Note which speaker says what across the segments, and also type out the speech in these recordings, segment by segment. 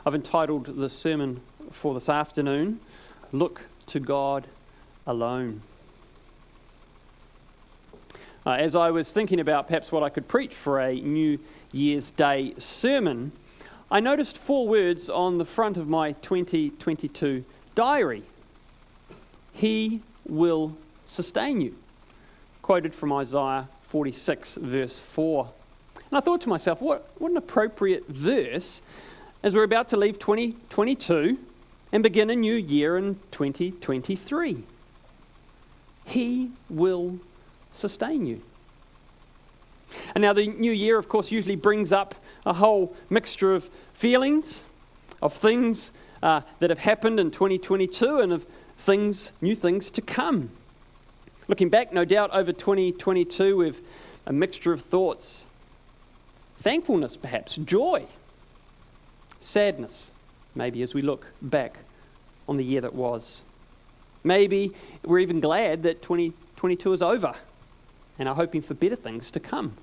Speaker 1: I've entitled the sermon for this afternoon, Look to God Alone. As I was thinking about perhaps what I could preach for a New Year's Day sermon, I noticed 4 words on the front of my 2022 diary. He will sustain you. Quoted from Isaiah 46 verse 4. And I thought to myself, what an appropriate verse as we're about to leave 2022 and begin a new year in 2023. He will sustain you. And now the new year, of course, usually brings up a whole mixture of feelings, of things that have happened in 2022 and of new things to come. Looking back, no doubt, over 2022 with a mixture of thoughts. Thankfulness, perhaps, joy, sadness, maybe as we look back on the year that was. Maybe we're even glad that 2022 is over and are hoping for better things to come.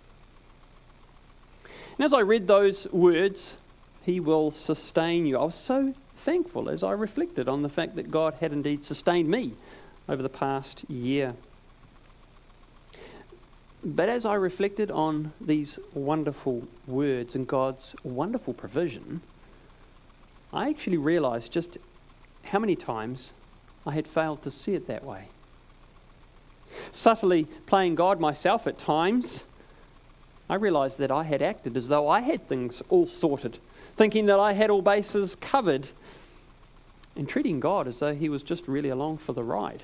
Speaker 1: And as I read those words, He will sustain you, I was so thankful as I reflected on the fact that God had indeed sustained me over the past year. But as I reflected on these wonderful words and God's wonderful provision, I actually realised just how many times I had failed to see it that way. Subtly playing God myself at times, I realised that I had acted as though I had things all sorted, thinking that I had all bases covered, and treating God as though He was just really along for the ride.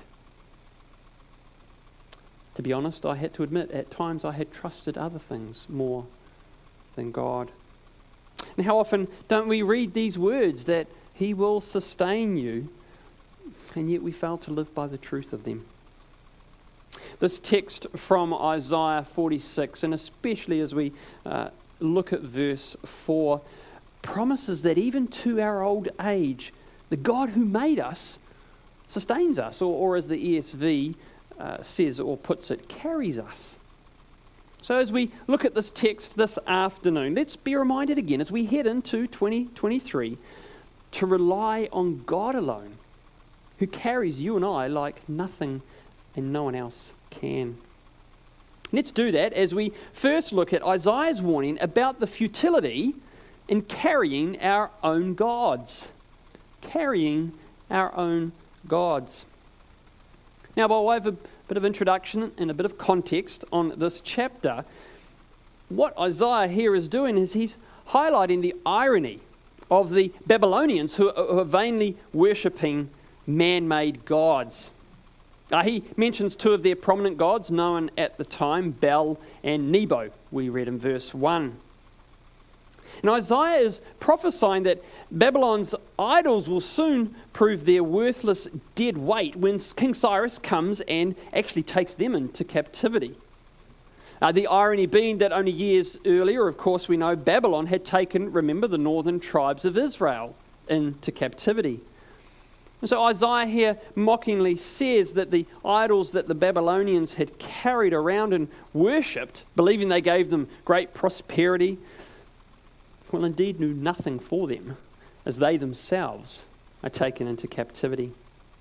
Speaker 1: To be honest, I had to admit, at times I had trusted other things more than God. And how often don't we read these words that He will sustain you, and yet we fail to live by the truth of them? This text from Isaiah 46, and especially as we look at verse 4, promises that even to our old age, the God who made us sustains us, or as the ESV says or puts it, carries us. So as we look at this text this afternoon, let's be reminded again as we head into 2023 to rely on God alone, who carries you and I like nothing and no one else can. Let's do that as we first look at Isaiah's warning about the futility in carrying our own gods. Carrying our own gods. Now, by way of a bit of introduction and a bit of context on this chapter, what Isaiah here is doing is he's highlighting the irony of the Babylonians who are vainly worshipping man-made gods. He mentions 2 of their prominent gods known at the time, Bel and Nebo, we read in verse 1. And Isaiah is prophesying that Babylon's idols will soon prove their worthless dead weight when King Cyrus comes and actually takes them into captivity. The irony being that only years earlier, of course, we know Babylon had taken, remember, the northern tribes of Israel into captivity. And so Isaiah here mockingly says that the idols that the Babylonians had carried around and worshipped, believing they gave them great prosperity, well, indeed knew nothing for them, as they themselves are taken into captivity.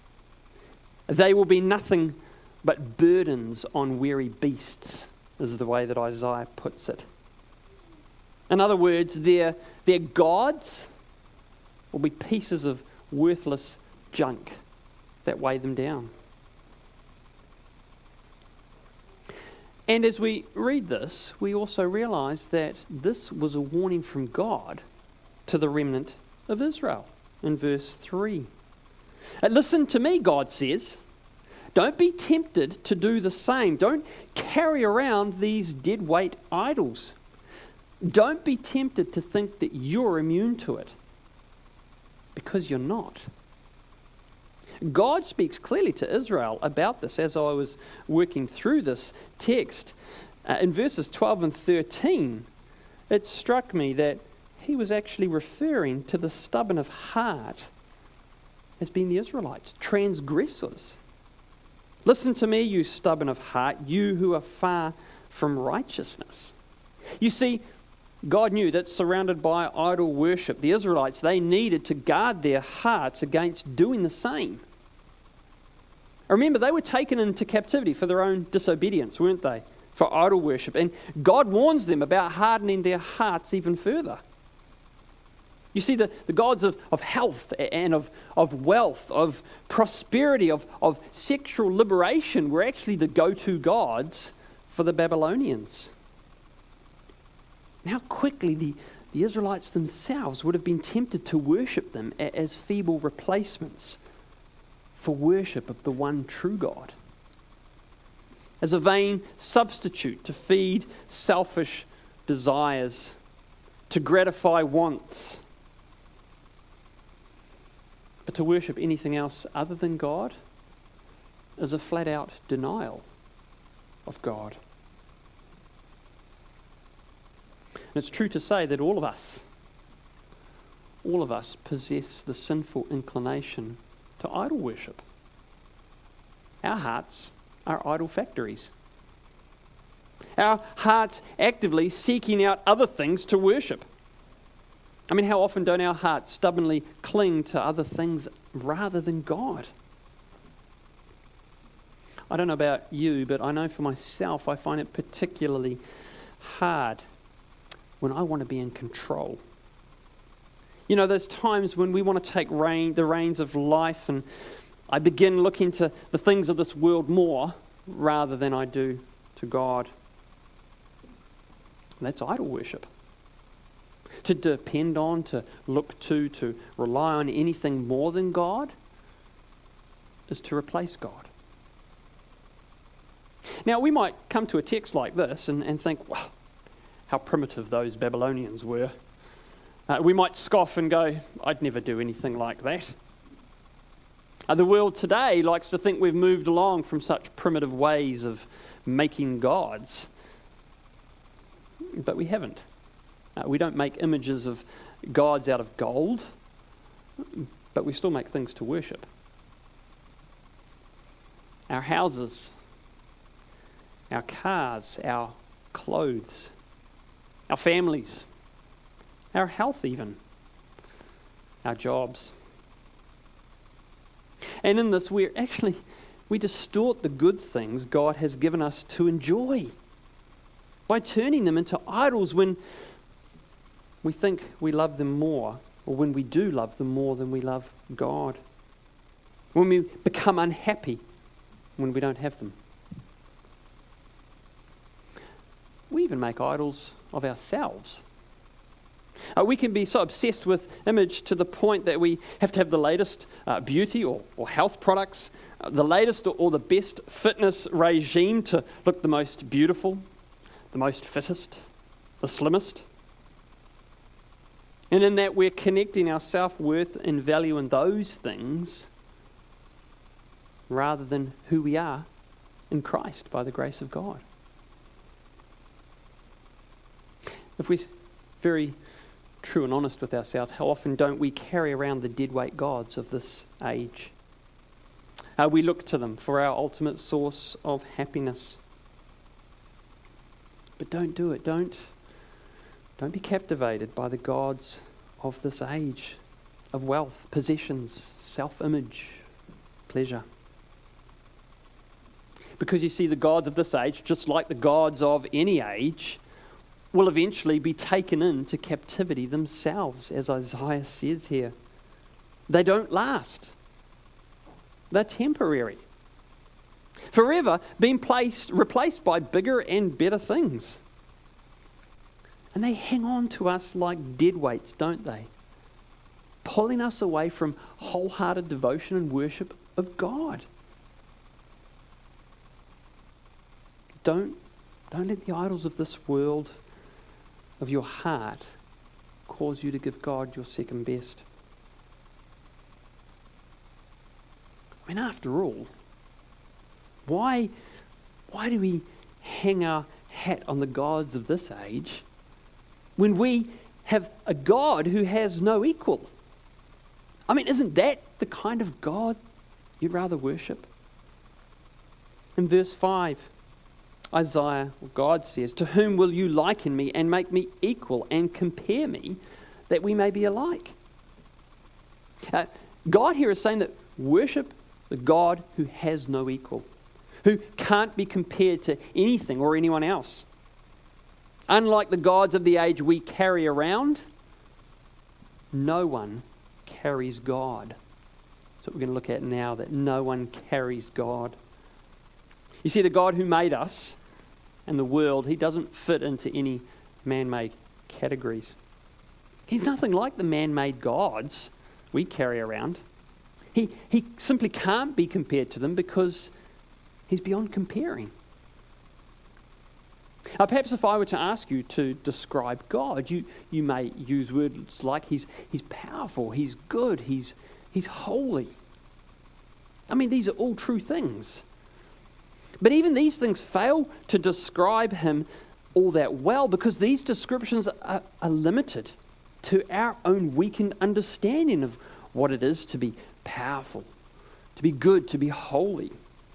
Speaker 1: They will be nothing but burdens on weary beasts, is the way that Isaiah puts it. In other words, their gods will be pieces of worthless junk that weigh them down. And as we read this, we also realize that this was a warning from God to the remnant of Israel in verse 3. Listen to me, God says. Don't be tempted to do the same. Don't carry around these dead weight idols. Don't be tempted to think that you're immune to it, because you're not. God speaks clearly to Israel about this as I was working through this text. In verses 12 and 13, it struck me that he was actually referring to the stubborn of heart as being the Israelites, transgressors. Listen to me, you stubborn of heart, you who are far from righteousness. You see, God knew that surrounded by idol worship, the Israelites, they needed to guard their hearts against doing the same. Remember, they were taken into captivity for their own disobedience, weren't they? For idol worship. And God warns them about hardening their hearts even further. You see, the gods of health and of wealth, of prosperity, of sexual liberation were actually the go-to gods for the Babylonians. And how quickly the Israelites themselves would have been tempted to worship them as feeble replacements for worship of the one true God, as a vain substitute to feed selfish desires, to gratify wants. But to worship anything else other than God is a flat-out denial of God. And it's true to say that all of us possess the sinful inclination to idol worship. Our hearts are idol factories. Our hearts actively seeking out other things to worship. I mean, how often don't our hearts stubbornly cling to other things rather than God? I don't know about you, but I know for myself, I find it particularly hard when I want to be in control. You know, there's times when we want to take the reins of life, and I begin looking to the things of this world more rather than I do to God. And that's idol worship. To depend on, to look to rely on anything more than God is to replace God. Now, we might come to a text like this and think, wow, how primitive those Babylonians were. We might scoff and go, I'd never do anything like that. The world today likes to think we've moved along from such primitive ways of making gods. But we haven't. We don't make images of gods out of gold, but we still make things to worship. Our houses, our cars, our clothes, our families, our health even, our jobs. And in this, we distort the good things God has given us to enjoy by turning them into idols when we think we love them more, or when we do love them more than we love God. When we become unhappy when we don't have them. We even make idols of ourselves. We can be so obsessed with image to the point that we have to have the latest beauty or health products, the latest or the best fitness regime to look the most beautiful, the most fittest, the slimmest. And in that, we're connecting our self-worth and value in those things rather than who we are in Christ by the grace of God. If we're very true and honest with ourselves, how often don't we carry around the deadweight gods of this age? We look to them for our ultimate source of happiness. But don't do it. Don't be captivated by the gods of this age, of wealth, possessions, self-image, pleasure. Because you see, the gods of this age, just like the gods of any age, will eventually be taken into captivity themselves, as Isaiah says here. They don't last. They're temporary. Forever being replaced by bigger and better things. And they hang on to us like dead weights, don't they? Pulling us away from wholehearted devotion and worship of God. Don't let the idols of this world, of your heart, cause you to give God your second best. I mean, after all, why do we hang our hat on the gods of this age when we have a God who has no equal? I mean, isn't that the kind of God you'd rather worship? In verse 5, Isaiah, or God says, "To whom will you liken me and make me equal and compare me that we may be alike?" God here is saying that worship the God who has no equal, who can't be compared to anything or anyone else. Unlike the gods of the age we carry around, no one carries God. That's what we're going to look at now, that no one carries God. You see, the God who made us and the world, he doesn't fit into any man-made categories. He's nothing like the man-made gods we carry around. He simply can't be compared to them because he's beyond comparing. Perhaps if I were to ask you to describe God, you may use words like he's powerful, he's good, he's holy. I mean, these are all true things. But even these things fail to describe him all that well because these descriptions are limited to our own weakened understanding of what it is to be powerful, to be good, to be holy.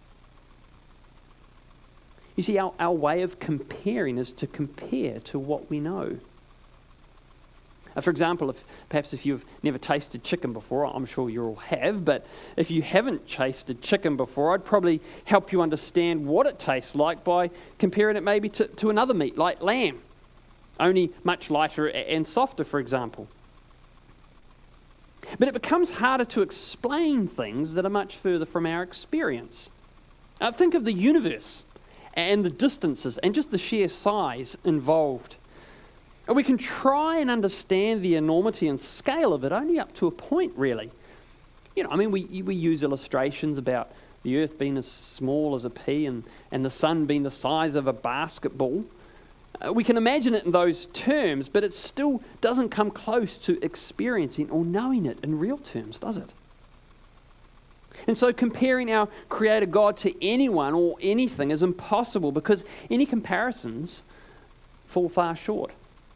Speaker 1: You see, our way of comparing is to compare to what we know. For example, if you've never tasted chicken before, I'm sure you all have, but if you haven't tasted chicken before, I'd probably help you understand what it tastes like by comparing it maybe to another meat, like lamb, only much lighter and softer, for example. But it becomes harder to explain things that are much further from our experience. Think of the universe and the distances and just the sheer size involved. We can try and understand the enormity and scale of it only up to a point, really. We use illustrations about the earth being as small as a pea and the sun being the size of a basketball. We can imagine it in those terms, but it still doesn't come close to experiencing or knowing it in real terms, does it? And so comparing our Creator God to anyone or anything is impossible because any comparisons fall far short.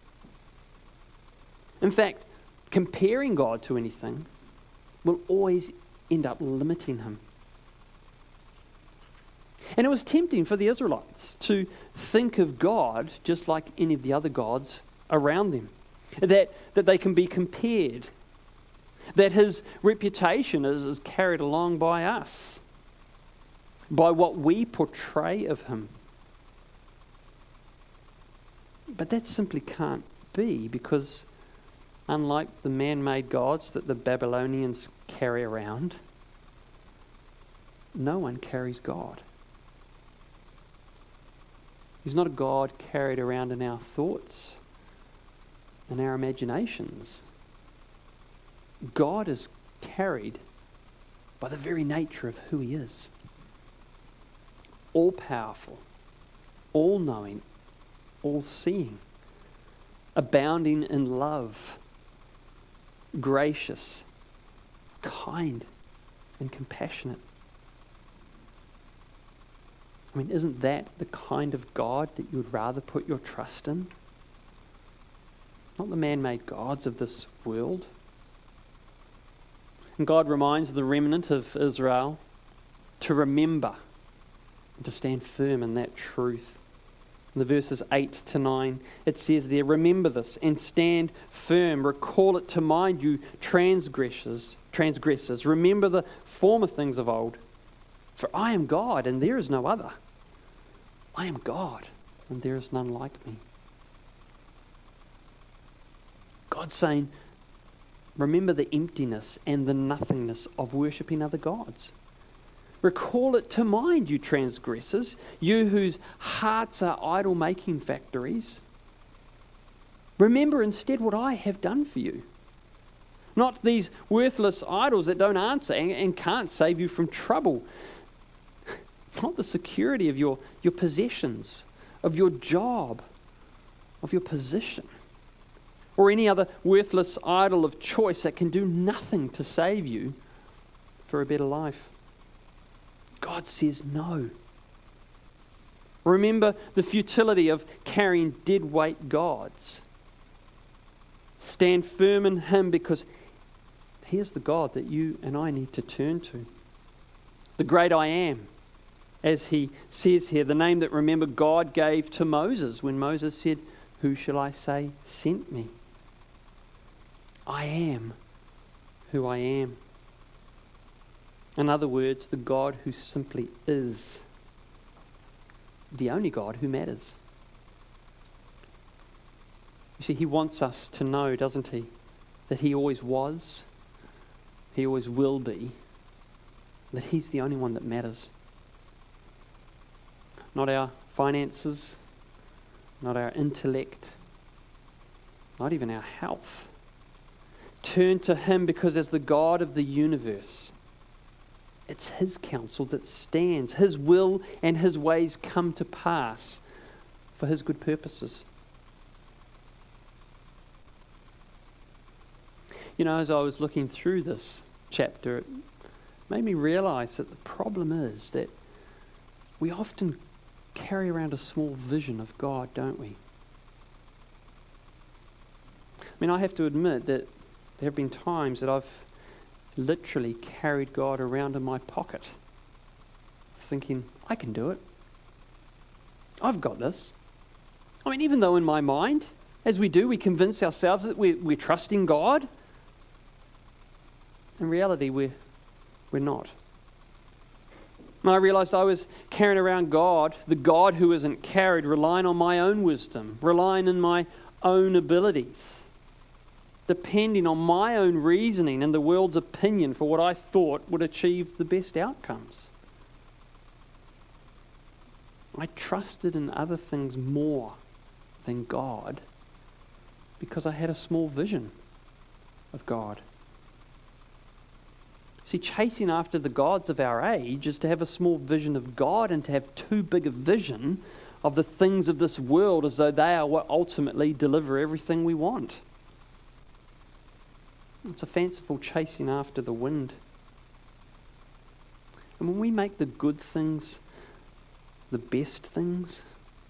Speaker 1: In fact, comparing God to anything will always end up limiting him. And it was tempting for the Israelites to think of God just like any of the other gods around them, that they can be compared, that his reputation is carried along by us, by what we portray of him. But that simply can't be because unlike the man-made gods that the Babylonians carry around, no one carries God. He's not a God carried around in our thoughts and our imaginations. God is carried by the very nature of who he is. All-powerful, all-knowing, all-seeing, abounding in love, gracious, kind, and compassionate. I mean, isn't that the kind of God that you would rather put your trust in? Not the man-made gods of this world. And God reminds the remnant of Israel to remember and to stand firm in that truth. In the verses 8 to 9, it says there, "Remember this and stand firm. Recall it to mind, you transgressors. Remember the former things of old. For I am God and there is no other. I am God and there is none like me." God's saying, remember the emptiness and the nothingness of worshipping other gods. Recall it to mind, you transgressors, you whose hearts are idol-making factories. Remember instead what I have done for you. Not these worthless idols that don't answer and can't save you from trouble. Not the security of your possessions, of your job, of your position, or any other worthless idol of choice that can do nothing to save you for a better life. God says no. Remember the futility of carrying dead weight gods. Stand firm in him because he is the God that you and I need to turn to. The great I am, As he says here, the name that, remember, God gave to Moses when Moses said, "Who shall I say sent me?" I am who I am. In other words, the God who simply is. The only God who matters. You see, he wants us to know, doesn't he, that he always was, he always will be, that he's the only one that matters. Not our finances, not our intellect, not even our health. Turn to him because as the God of the universe, it's his counsel that stands. His will and his ways come to pass for his good purposes. You know, as I was looking through this chapter, it made me realize that the problem is that we often carry around a small vision of God, don't we? I mean, I have to admit that there have been times that I've literally carried God around in my pocket, thinking, I can do it. I've got this. I mean, even though in my mind, as we do, we convince ourselves that we're trusting God, in reality, we're not. And I realized I was carrying around God, the God who isn't carried, relying on my own wisdom, relying on my own abilities, depending on my own reasoning and the world's opinion for what I thought would achieve the best outcomes. I trusted in other things more than God because I had a small vision of God. See, chasing after the gods of our age is to have a small vision of God and to have too big a vision of the things of this world as though they are what ultimately deliver everything we want. It's a fanciful chasing after the wind. And when we make the good things the best things,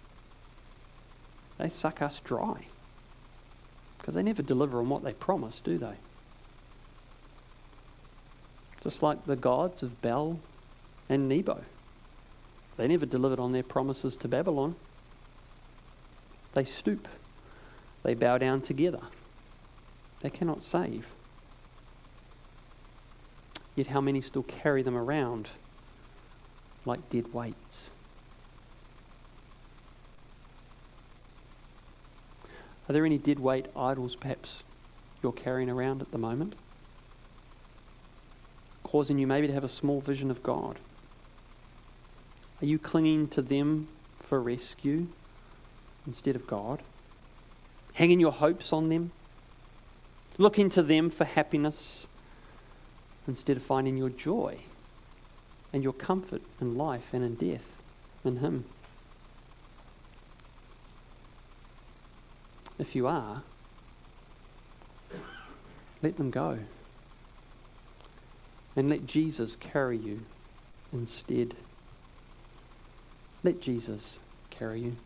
Speaker 1: they suck us dry because they never deliver on what they promise, do they? Just like the gods of Bel and Nebo. They never delivered on their promises to Babylon. They stoop. They bow down together. They cannot save. Yet how many still carry them around like dead weights? Are there any dead weight idols perhaps you're carrying around at the moment? Causing you maybe to have a small vision of God? Are you clinging to them for rescue instead of God? Hanging your hopes on them? Looking to them for happiness instead of finding your joy and your comfort in life and in death in Him? If you are, let them go. And let Jesus carry you instead. Let Jesus carry you.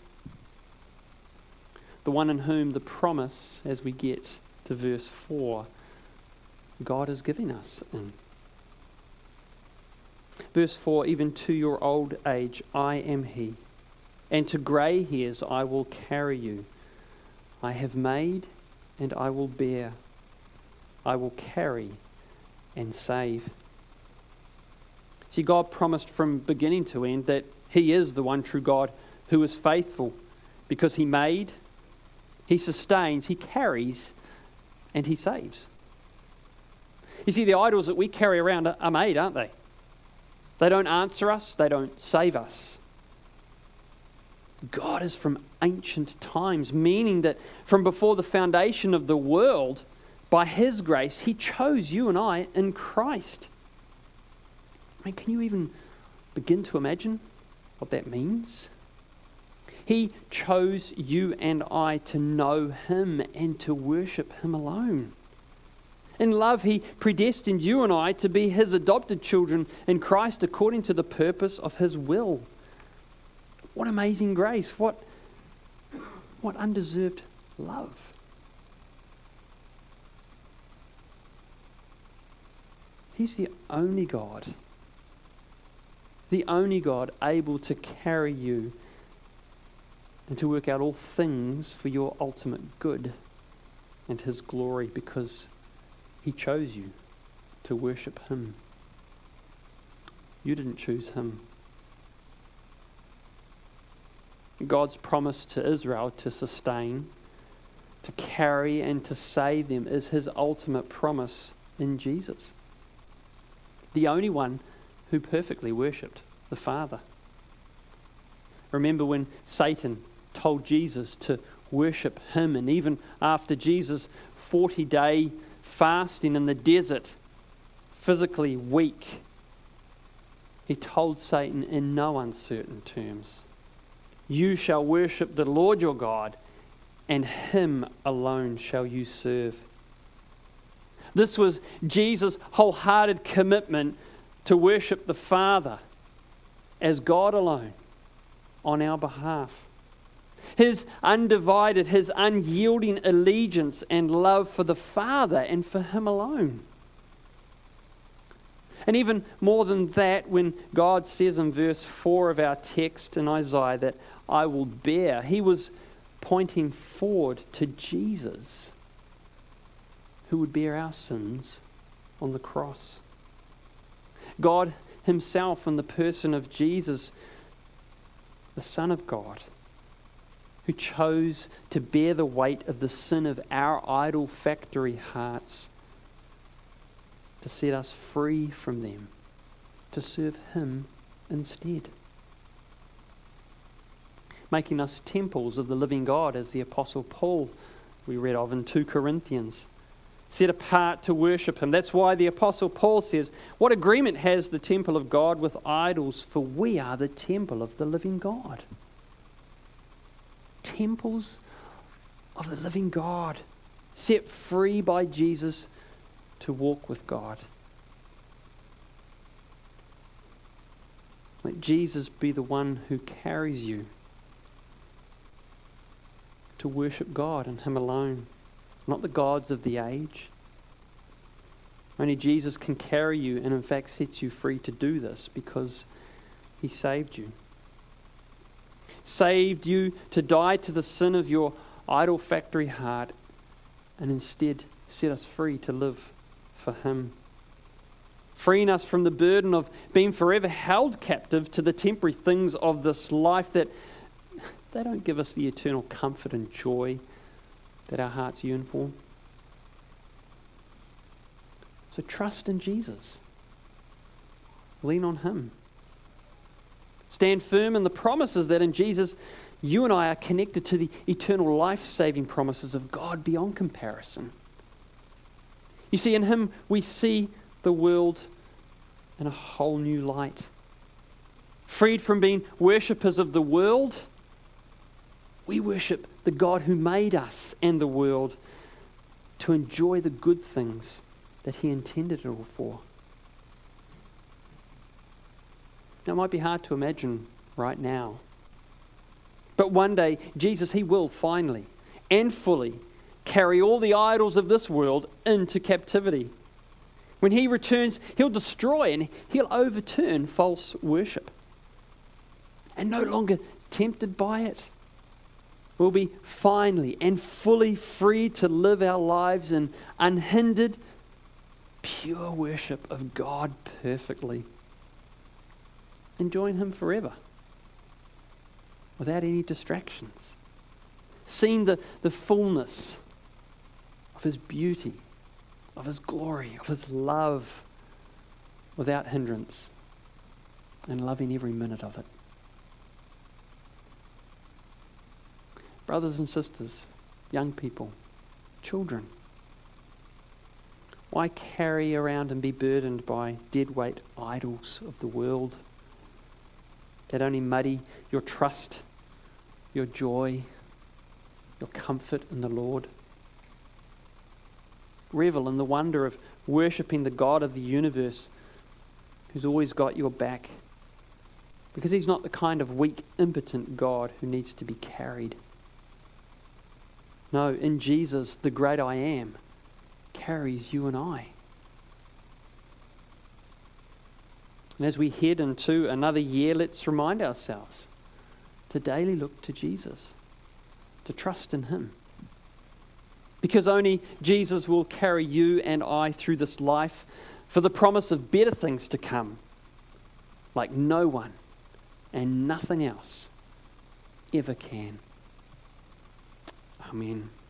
Speaker 1: The one in whom the promise, as we get to verse 4, God is giving us in. Verse 4, even to your old age I am He, and to grey hairs I will carry you. I have made and I will bear. I will carry and save. See, God promised from beginning to end that He is the one true God who is faithful because He made, He sustains, He carries, and He saves. You see, the idols that we carry around are made, aren't they? They don't answer us, they don't save us. God is from ancient times, meaning that from before the foundation of the world, by His grace, He chose you and I in Christ. I mean, can you even begin to imagine what that means? He chose you and I to know Him and to worship Him alone. In love, He predestined you and I to be His adopted children in Christ according to the purpose of His will. What amazing grace. What undeserved love. He's the only God, the only God able to carry you and to work out all things for your ultimate good and His glory, because He chose you to worship Him. You didn't choose Him. God's promise to Israel to sustain, to carry and to save them is His ultimate promise in Jesus, the only one who perfectly worshipped the Father. Remember when Satan told Jesus to worship him, and even after Jesus' 40-day fasting in the desert, physically weak, he told Satan in no uncertain terms, "You shall worship the Lord your God, and Him alone shall you serve." This was Jesus' wholehearted commitment to worship the Father as God alone on our behalf. His undivided, His unyielding allegiance and love for the Father and for Him alone. And even more than that, when God says in verse 4 of our text in Isaiah that I will bear, He was pointing forward to Jesus, who would bear our sins on the cross. God Himself, in the person of Jesus, the Son of God, who chose to bear the weight of the sin of our idol factory hearts, to set us free from them, to serve Him instead. Making us temples of the living God, as the Apostle Paul we read of in 2 Corinthians, set apart to worship Him. That's why the Apostle Paul says, what agreement has the temple of God with idols? For we are the temple of the living God. Temples of the living God, set free by Jesus to walk with God. Let Jesus be the one who carries you to worship God and Him alone, not the gods of the age. Only Jesus can carry you, and in fact sets you free to do this, because He saved you. Saved you to die to the sin of your idol factory heart, and instead set us free to live for Him. Freeing us from the burden of being forever held captive to the temporary things of this life that they don't give us the eternal comfort and joy that our hearts yearn for. So trust in Jesus. Lean on Him. Stand firm in the promises that in Jesus you and I are connected to the eternal life-saving promises of God beyond comparison. You see, in Him we see the world in a whole new light. Freed from being worshippers of the world, we worship the God who made us and the world to enjoy the good things that He intended it all for. Now, it might be hard to imagine right now, but one day Jesus, He will finally and fully carry all the idols of this world into captivity. When He returns, He'll destroy and He'll overturn false worship. And no longer tempted by it, we'll be finally and fully free to live our lives in unhindered, pure worship of God perfectly. Enjoying Him forever, without any distractions. Seeing the fullness of His beauty, of His glory, of His love, without hindrance, and loving every minute of it. Brothers and sisters, young people, children, why carry around and be burdened by deadweight idols of the world that only muddy your trust, your joy, your comfort in the Lord? Revel in the wonder of worshipping the God of the universe who's always got your back, because He's not the kind of weak, impotent God who needs to be carried. No, in Jesus, the great I Am carries you and I. And as we head into another year, let's remind ourselves to daily look to Jesus, to trust in him. Because only Jesus will carry you and I through this life for the promise of better things to come, like no one and nothing else ever can. Amen.